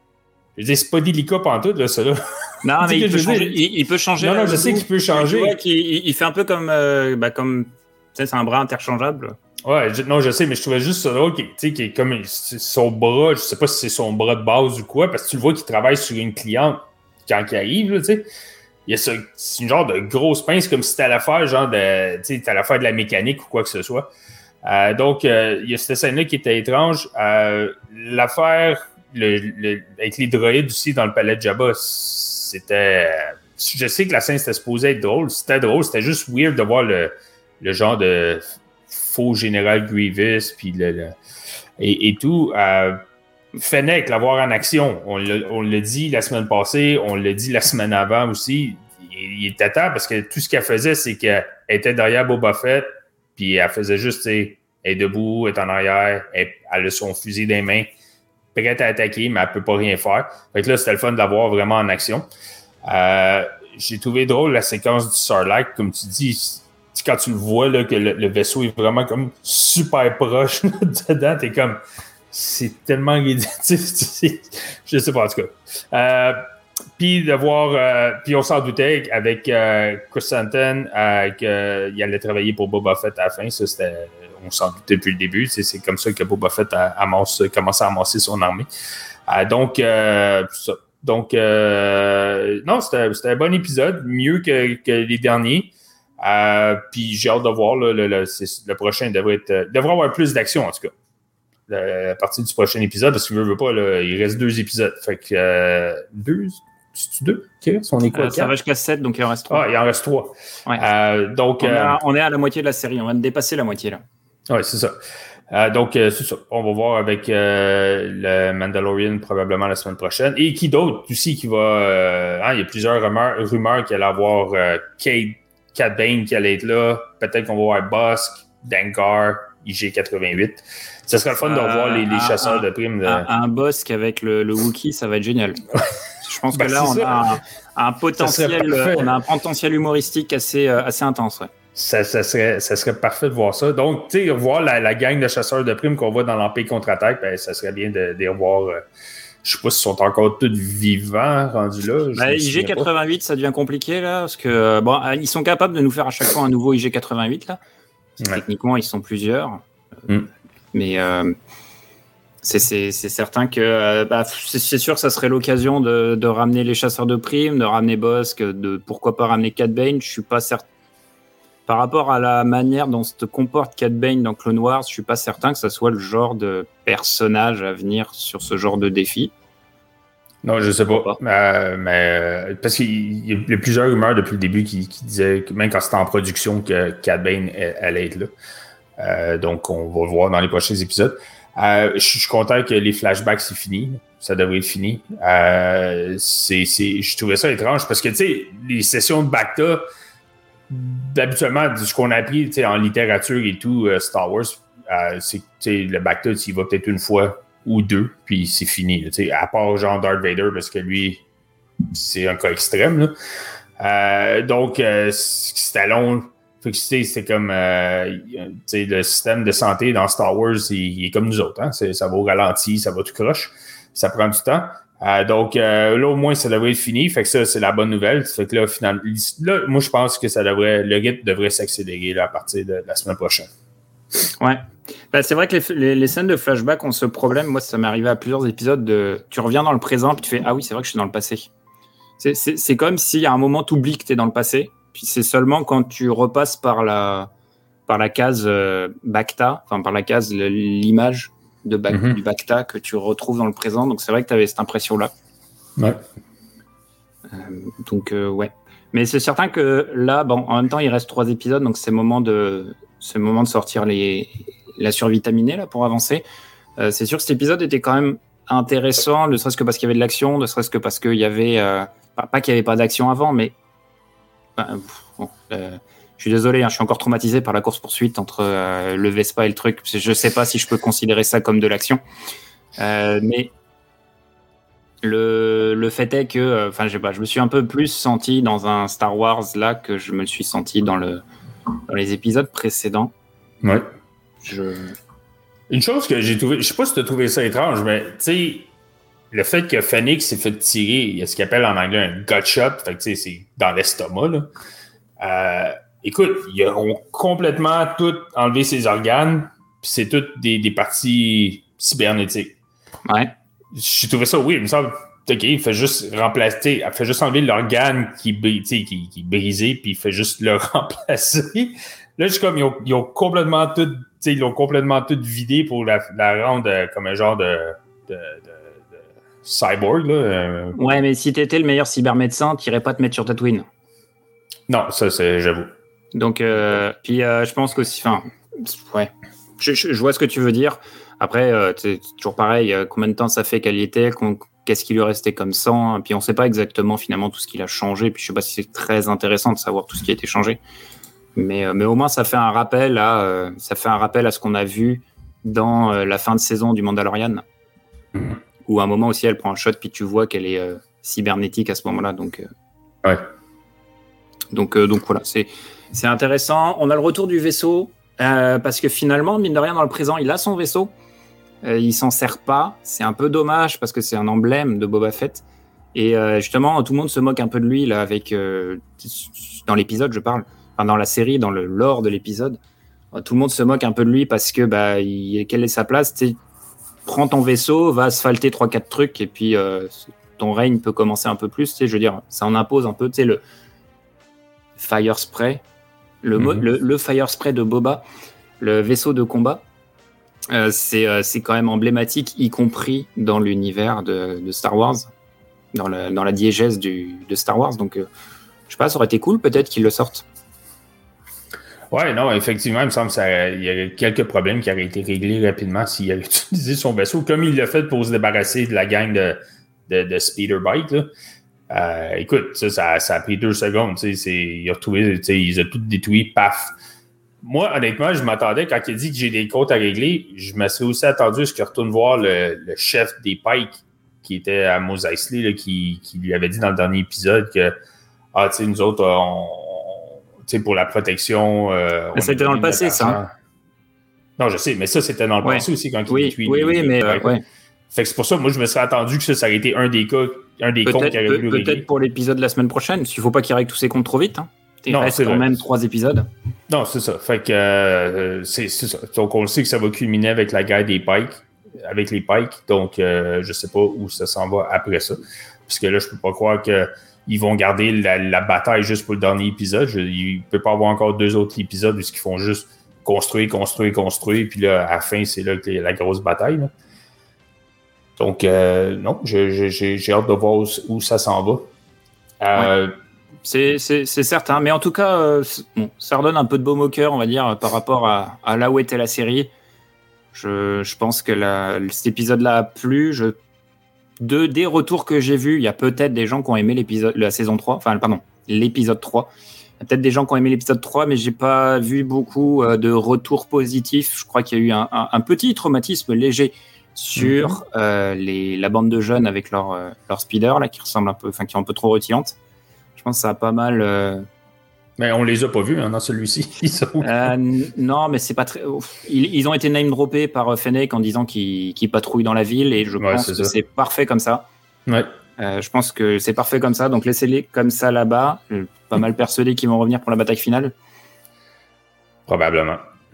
Je veux dire, c'est pas délicat pantoute, là, ça, là. Non, mais il peut, changer, il, il peut changer. Non, non, je sais qu'il peut changer. Il, il fait un peu comme... Euh, bah, comme tu sais, c'est un bras interchangeable. Ouais, je, non, je sais, mais je trouvais juste ça drôle, tu sais, qui est comme son bras, je sais pas si c'est son bras de base ou quoi, parce que tu le vois qu'il travaille sur une cliente quand il arrive, tu sais. Il y a ça, c'est une genre de grosse pince, comme si t'allais faire, genre de, tu sais, t'allais faire de la mécanique ou quoi que ce soit. Euh, donc, euh, il y a cette scène-là qui était étrange. Euh, l'affaire le, le, avec les droïdes aussi dans le palais de Jabba, c'était... Je sais que la scène c'était supposé être drôle, c'était drôle, c'était juste weird de voir le, le genre de faux général Grievous puis le, le, et, et tout. Euh, Fennec, l'avoir en action, on l'a, on l'a dit la semaine passée, on l'a dit la semaine avant aussi, il, il était temps parce que tout ce qu'elle faisait, c'est qu'elle était derrière Boba Fett, puis elle faisait juste, tu sais, elle est debout, elle est en arrière, elle, elle a son fusil dans les mains, prête à attaquer, mais elle peut pas rien faire. Fait que là, c'était le fun de l'avoir vraiment en action. Euh, j'ai trouvé drôle la séquence du Sarlacc, comme tu dis, quand tu le vois, là, que le, le vaisseau est vraiment comme super proche là, dedans, t'es comme, c'est tellement ridicule, je sais pas en tout cas. Euh, puis de voir, euh, puis on s'en doutait avec euh, Chris Stanton euh, qu'il allait travailler pour Boba Fett à la fin, ça c'était, on s'en doutait depuis le début, c'est, c'est comme ça que Boba Fett a, amasse, commencé à amasser son armée. Euh, donc, euh, ça. Donc, euh, non, c'était, c'était un bon épisode, mieux que, que les derniers. Euh, puis j'ai hâte de voir, là, le, le, le prochain devrait être, devrait avoir plus d'action en tout cas. La, à partir du prochain épisode, parce qu'il veut, veut pas, là, il reste deux épisodes. Fait que euh, deux, c'est-tu deux? Okay. On est quoi, euh, ça va jusqu'à sept, donc il en reste trois. Ah, il en reste trois. Ouais. Euh, donc, on, euh, a, on est à la moitié de la série, on vient de dépasser la moitié là. Oui, c'est ça. Euh, donc, euh, c'est ça. On va voir avec euh, le Mandalorian probablement la semaine prochaine. Et qui d'autre aussi qui va... Euh, hein, il y a plusieurs rumeurs, rumeurs qu'il allait avoir euh, Cade, Cad Bane qui allait être là. Peut-être qu'on va voir Bossk, Dengar, I G quatre-vingt-huit. Ça serait le fun euh, de voir les, les un, chasseurs un, de primes. De... Un, un Bossk avec le, le Wookiee, ça va être génial. Je pense ben, que là, on a un, un potentiel, on a un potentiel humoristique assez, assez intense. Ouais. Ça, ça, serait, ça serait parfait de voir ça. Donc, tu sais, voir la, la gang de chasseurs de primes qu'on voit dans l'Empire contre-attaque, ben, ça serait bien de, de revoir. Euh, je sais pas s'ils sont encore tous vivants rendus là. Ben, I G quatre-vingt-huit, pas. Ça devient compliqué là, parce que bon, ils sont capables de nous faire à chaque fois un nouveau I G quatre-vingt-huit là. Ouais. Techniquement, ils sont plusieurs, mm. mais euh, c'est, c'est, c'est certain que euh, bah, c'est, c'est sûr que ça serait l'occasion de, de ramener les chasseurs de primes, de ramener Bossk, de pourquoi pas ramener Cad Bane. Je suis pas certain. Par rapport à la manière dont se comporte Cad Bane dans Clone Wars, je suis pas certain que ça soit le genre de personnage à venir sur ce genre de défi. Non, je sais pas. pas. Euh, mais parce qu'il y a plusieurs rumeurs depuis le début qui, qui disaient que même quand c'était en production que Cad Bane allait être là. Euh, donc on va le voir dans les prochains épisodes. Euh, je suis content que les flashbacks c'est fini. Ça devrait être fini. Euh, c'est, c'est, je trouvais ça étrange parce que tu sais les sessions de Bacta. Habituellement, de ce qu'on a appris en littérature et tout, uh, Star Wars, uh, c'est le Bacta, il va peut-être une fois ou deux, puis c'est fini. Là, à part genre Darth Vader, parce que lui, c'est un cas extrême. Là. Euh, donc, euh, c'était long. Fait que, c'est comme euh, le système de santé dans Star Wars, il, il est comme nous autres. Hein? Ça va au ralenti, ça va tout croche. Ça prend du temps. Euh, donc euh, là, au moins, ça devrait être fini. Fait que ça, c'est la bonne nouvelle. Fait que là, finalement, là, moi, je pense que ça devrait, le rythme devrait s'accélérer là, à partir de la semaine prochaine. Ouais. Ben, c'est vrai que les, les, les scènes de flashback ont ce problème. Moi, ça m'est arrivé à plusieurs épisodes de. Tu reviens dans le présent, puis tu fais ah oui, c'est vrai que je suis dans le passé. C'est, c'est, c'est comme si à un moment, tu oublies que tu es dans le passé. Puis c'est seulement quand tu repasses par la, par la case euh, Bacta, enfin par la case le, l'image. De bac, mm-hmm. du Bacta que tu retrouves dans le présent. Donc, c'est vrai que tu avais cette impression-là. Ouais. Euh, donc, euh, ouais. Mais c'est certain que là, bon, en même temps, il reste trois épisodes. Donc, c'est le moment de, c'est le moment de sortir les, la survitaminée là, pour avancer. Euh, c'est sûr que cet épisode était quand même intéressant, ne serait-ce que parce qu'il y avait de l'action, ne serait-ce que parce qu'il y avait... Euh, pas, pas qu'il n'y avait pas d'action avant, mais... Euh, bon, euh, je suis désolé, hein, je suis encore traumatisé par la course-poursuite entre euh, le Vespa et le truc. Je ne sais pas si je peux considérer ça comme de l'action. Euh, mais le, le fait est que enfin, je sais pas, je me suis un peu plus senti dans un Star Wars là que je me suis senti dans, le, dans les épisodes précédents. Ouais. Je... Une chose que j'ai trouvé, je sais pas si tu as trouvé ça étrange, mais tu sais, le fait que Fennec s'est fait tirer, il y a ce qu'il appelle en anglais un gut shot, fait que, c'est dans l'estomac. Là. Euh, écoute, ils ont complètement tout enlevé ses organes, puis c'est toutes des, des parties cybernétiques. Ouais. J'ai trouvé ça, oui, il me semble. OK, il fait juste remplacer, il fait juste enlever l'organe qui, qui, qui est brisé, puis il fait juste le remplacer. Là, je suis comme, ils ont, ils ont complètement tout, ils l'ont complètement tout vidé pour la, la rendre comme un genre de, de, de, de cyborg, là. Ouais, mais si t'étais le meilleur cybermédecin, t'irais pas te mettre sur Tatooine. Non, ça, c'est, j'avoue. Donc, euh, puis euh, je pense qu'aussi, enfin, ouais, je, je, je vois ce que tu veux dire. Après, euh, c'est toujours pareil, euh, combien de temps ça fait qu'elle y était, qu'est-ce qui lui restait comme sang, hein, puis on sait pas exactement finalement tout ce qu'il a changé, puis je sais pas si c'est très intéressant de savoir tout ce qui a été changé. Mais, euh, mais au moins, ça fait un rappel à, euh, ça fait un rappel à ce qu'on a vu dans euh, la fin de saison du Mandalorian, mmh. où à un moment aussi, elle prend un shot, puis tu vois qu'elle est euh, cybernétique à ce moment-là. Donc, euh, ouais. donc, euh, donc voilà, c'est, c'est intéressant. On a le retour du vaisseau, euh, parce que finalement, mine de rien, dans le présent, il a son vaisseau. Euh, il s'en sert pas. C'est un peu dommage, parce que c'est un emblème de Boba Fett. Et euh, justement, tout le monde se moque un peu de lui, là, avec, euh, dans l'épisode, je parle. Dans la série, dans le lore de l'épisode, tout le monde se moque un peu de lui parce que bah, il, quelle est sa place, t'sais, prends ton vaisseau, va asphalter trois quatre trucs et puis euh, ton règne peut commencer un peu plus. Je veux dire, ça en impose un peu, le fire spray, le, mm-hmm. le, le fire spray de Boba, le vaisseau de combat, euh, c'est, euh, c'est quand même emblématique, y compris dans l'univers de, de Star Wars, dans, le, dans la diégèse du, de Star Wars. Donc, euh, je sais pas, ça aurait été cool peut-être qu'ils le sortent. Ouais, non, effectivement, il me semble qu'il y a quelques problèmes qui auraient été réglés rapidement s'il avait utilisé son vaisseau, comme il l'a fait pour se débarrasser de la gang de, de, de Speeder Bike. Là. Euh, écoute, ça, ça, ça a pris deux secondes. C'est, il a retrouvé, ils ont tout détruit, paf. Moi, honnêtement, je m'attendais, quand il a dit que j'ai des comptes à régler, je me suis aussi attendu à ce qu'il retourne voir le, le chef des Pikes, qui était à Mos Eisley, là, qui, qui lui avait dit dans le dernier épisode que, ah, tu sais, nous autres, on. Pour la protection. Euh, mais c'était dans le passé, ça. Non, je sais, mais ça, c'était dans le ouais. passé aussi quand il oui, détruit. Oui, oui, mais. Euh, ouais. Fait que c'est pour ça, moi, je me serais attendu que ça, ça aurait été un des cas, un des peut-être, comptes qui aurait peut, Peut-être régler. Pour l'épisode de la semaine prochaine, parce qu'il ne faut pas qu'il règle tous ses comptes trop vite. Hein. Il non, reste quand vrai. même trois épisodes. Non, c'est ça. Fait que euh, c'est, c'est ça. Donc, on le sait que ça va culminer avec la guerre des Pikes, avec les Pikes. Donc, euh, je ne sais pas où ça s'en va après ça. Parce que là, je ne peux pas croire que. Ils vont garder la, la bataille juste pour le dernier épisode. Je, il ne peut pas avoir encore deux autres épisodes où ils font juste construire, construire, construire. Puis là, à la fin, c'est là que la grosse bataille. Là. Donc, euh, non, je, je, j'ai, j'ai hâte de voir où, où ça s'en va. Euh, ouais. c'est, c'est, c'est certain. Mais en tout cas, euh, bon, ça redonne un peu de baume au cœur, on va dire, par rapport à, à là où était la série. Je, je pense que la, cet épisode-là a plu. Je De, des retours que j'ai vus, il y a peut-être des gens qui ont aimé l'épisode, la saison trois, enfin, pardon, l'épisode trois. Il y a peut-être des gens qui ont aimé l'épisode trois, mais j'ai pas vu beaucoup euh, de retours positifs. Je crois qu'il y a eu un, un, un petit traumatisme léger sur mm-hmm. euh, les, la bande de jeunes avec leur, euh, leur speeder, là, qui ressemble un peu, enfin, qui est un peu trop rutilante. Je pense que ça a pas mal. Euh... Mais on les a pas vus, hein, dans celui-ci. Ils sont... euh, non, mais c'est pas très. Ils, ils ont été name droppés par Fennec en disant qu'ils, qu'ils patrouillent dans la ville, et je ouais, pense c'est que ça. C'est parfait comme ça. Ouais. Euh, je pense que c'est parfait comme ça, donc laissez-les comme ça là-bas. Je suis pas mal persuadé qu'ils vont revenir pour la bataille finale. Probablement.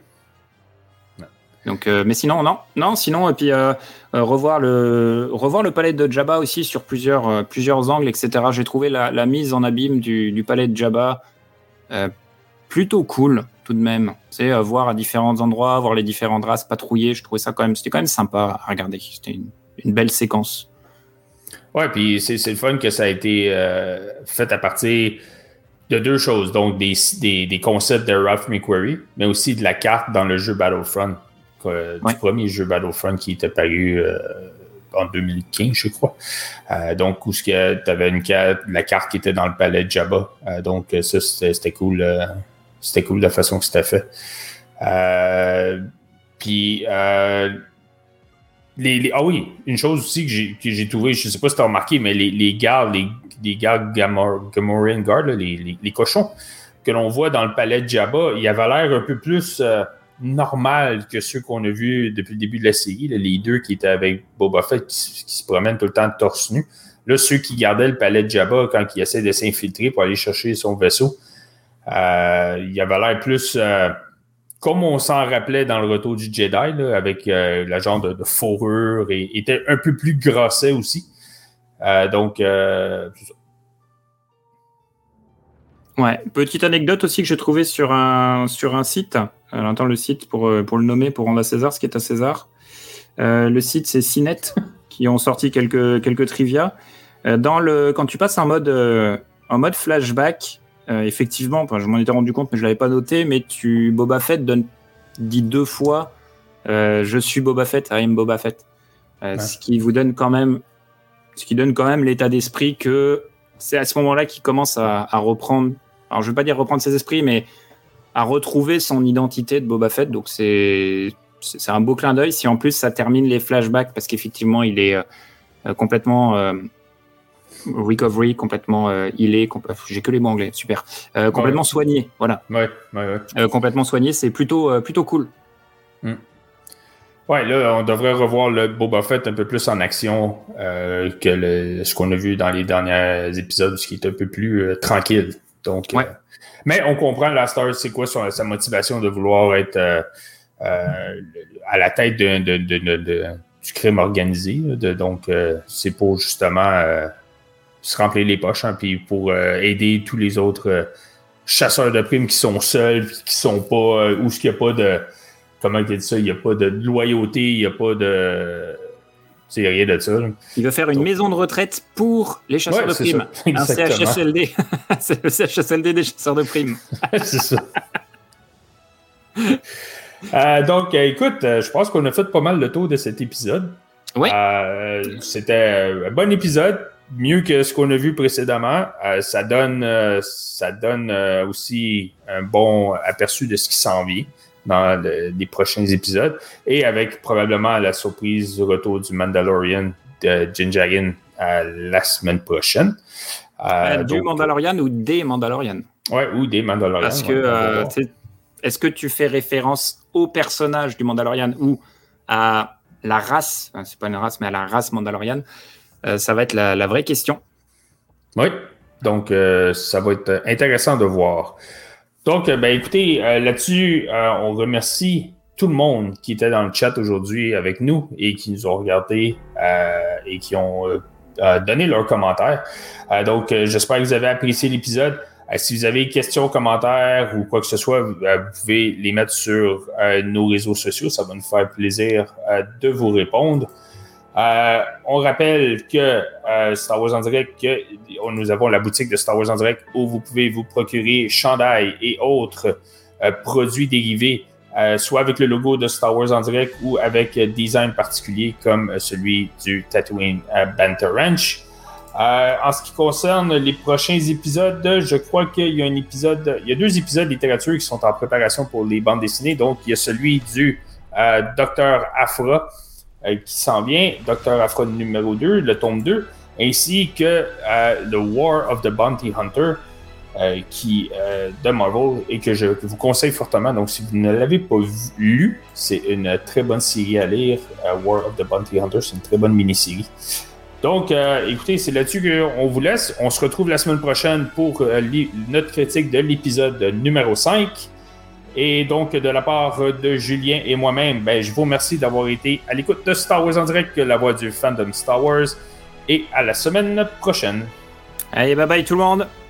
Donc, euh, mais sinon, non, non, sinon, et puis euh, euh, revoir le revoir le palais de Jabba aussi sur plusieurs euh, plusieurs angles, et cetera. J'ai trouvé la, la mise en abîme du, du palais de Jabba. Euh, plutôt cool tout de même, tu sais, euh, voir à différents endroits, voir les différentes races patrouiller, je trouvais ça quand même, c'était quand même sympa à regarder, c'était une, une belle séquence. Ouais, puis c'est, c'est le fun que ça a été euh, fait à partir de deux choses, donc des, des, des concepts de Ralph McQuarrie, mais aussi de la carte dans le jeu Battlefront, euh, ouais. du premier jeu Battlefront qui était paru euh, en deux mille quinze, je crois. Euh, donc, où tu avais une carte, la carte qui était dans le palais de Jabba. Euh, donc, ça, c'était, c'était cool. Euh, c'était cool de la façon que c'était fait. Euh, puis, euh, les, les, ah oui, une chose aussi que j'ai, que j'ai trouvé, je ne sais pas si tu as remarqué, mais les, les gardes, les, les gardes Gamor, Gamorrean Guard, là, les, les, les cochons que l'on voit dans le palais de Jabba, ils avaient l'air un peu plus... Euh, normales que ceux qu'on a vus depuis le début de la série. Là, les deux qui étaient avec Boba Fett qui, qui se promènent tout le temps torse nu. Là, ceux qui gardaient le palais de Jabba quand il essaie de s'infiltrer pour aller chercher son vaisseau, euh, il avait l'air plus... Euh, comme on s'en rappelait dans le Retour du Jedi, là, avec euh, la genre de, de fourrure, et était un peu plus grasset aussi. Euh, donc, euh, c'est ça. Ouais, petite anecdote aussi que j'ai trouvée sur un, sur un site. Alors, attends, le site, pour, pour le nommer, pour rendre à César ce qui est à César. Euh, le site, c'est Cinet, qui ont sorti quelques, quelques trivia. Euh, dans le, quand tu passes en mode, euh, en mode flashback, euh, effectivement, enfin, je m'en étais rendu compte, mais je ne l'avais pas noté, mais tu, Boba Fett donne, dit deux fois euh, « Je suis Boba Fett, I am Boba Fett euh, ». Ouais. Ce qui vous donne quand même, ce qui donne quand même l'état d'esprit que c'est à ce moment-là qu'il commence à, à reprendre, alors je ne veux pas dire reprendre ses esprits, mais à retrouver son identité de Boba Fett. Donc c'est, c'est, c'est un beau clin d'œil. Si en plus ça termine les flashbacks, parce qu'effectivement il est euh, complètement euh, recovery, complètement euh, healé, compl- j'ai que les mots anglais, super, euh, complètement ouais. soigné, voilà. Ouais, ouais, ouais. Euh, complètement soigné, c'est plutôt, euh, plutôt cool. Mm. Ouais, là, on devrait revoir le Boba Fett un peu plus en action euh, que le, ce qu'on a vu dans les derniers épisodes, ce qui est un peu plus euh, tranquille. Donc, ouais. euh, mais on comprend la Star, c'est quoi son, sa motivation de vouloir être euh, euh, à la tête de, de, de, de, de, du crime organisé. De, donc, euh, c'est pour justement euh, se remplir les poches, hein, puis pour euh, aider tous les autres euh, chasseurs de primes qui sont seuls, qui sont pas, euh, ou ce qu'il n'y a pas de... Comment il dit ça? Il n'y a pas de loyauté, il n'y a pas de... Il n'y a rien de ça. Là. Il veut faire une Donc, maison de retraite pour les chasseurs ouais, de primes. Un C H S L D. C'est le C H S L D des chasseurs de primes. C'est ça. euh, donc, euh, écoute, euh, je pense qu'on a fait pas mal le tour de cet épisode. Oui. Euh, c'était un bon épisode, mieux que ce qu'on a vu précédemment. Euh, ça donne, euh, ça donne euh, aussi un bon aperçu de ce qui s'en vient dans le, les prochains épisodes, et avec probablement la surprise du retour du Mandalorian de Din Djarin euh, la semaine prochaine. Euh, euh, du donc, Mandalorian ou des Mandalorian? Ouais, ou des Mandalorian. Parce que, euh, est-ce que tu fais référence au personnage du Mandalorian ou à la race, enfin, c'est pas une race, mais à la race Mandalorian? euh, Ça va être la, la vraie question. Oui, donc euh, ça va être intéressant de voir. Donc, ben écoutez, euh, là-dessus, euh, on remercie tout le monde qui était dans le chat aujourd'hui avec nous et qui nous ont regardés euh, et qui ont euh, donné leurs commentaires. Euh, donc, euh, j'espère que vous avez apprécié l'épisode. Euh, si vous avez des questions, commentaires ou quoi que ce soit, vous, euh, vous pouvez les mettre sur euh, nos réseaux sociaux. Ça va nous faire plaisir euh, de vous répondre. Euh, on rappelle que euh, Star Wars en direct, que nous avons la boutique de Star Wars en direct où vous pouvez vous procurer chandail et autres euh, produits dérivés, euh, soit avec le logo de Star Wars en direct ou avec euh, design particulier comme euh, celui du Tatooine euh, Banter Ranch. Euh, en ce qui concerne les prochains épisodes, je crois qu'il y a un épisode, il y a deux épisodes de littérature qui sont en préparation pour les bandes dessinées. Donc, il y a celui du euh, Docteur Aphra qui s'en vient, Docteur Aphra numéro deux, le tome deux, ainsi que euh, le War of the Bounty Hunter euh, qui, euh, de Marvel et que je que vous conseille fortement. Donc, si vous ne l'avez pas vu, lu, c'est une très bonne série à lire. Euh, War of the Bounty Hunter, c'est une très bonne mini-série. Donc, euh, écoutez, c'est là-dessus qu'on vous laisse. On se retrouve la semaine prochaine pour euh, li- notre critique de l'épisode numéro cinq. Et donc, de la part de Julien et moi-même, ben, je vous remercie d'avoir été à l'écoute de Star Wars en direct, la voix du fandom Star Wars. Et à la semaine prochaine. Allez, bye bye tout le monde!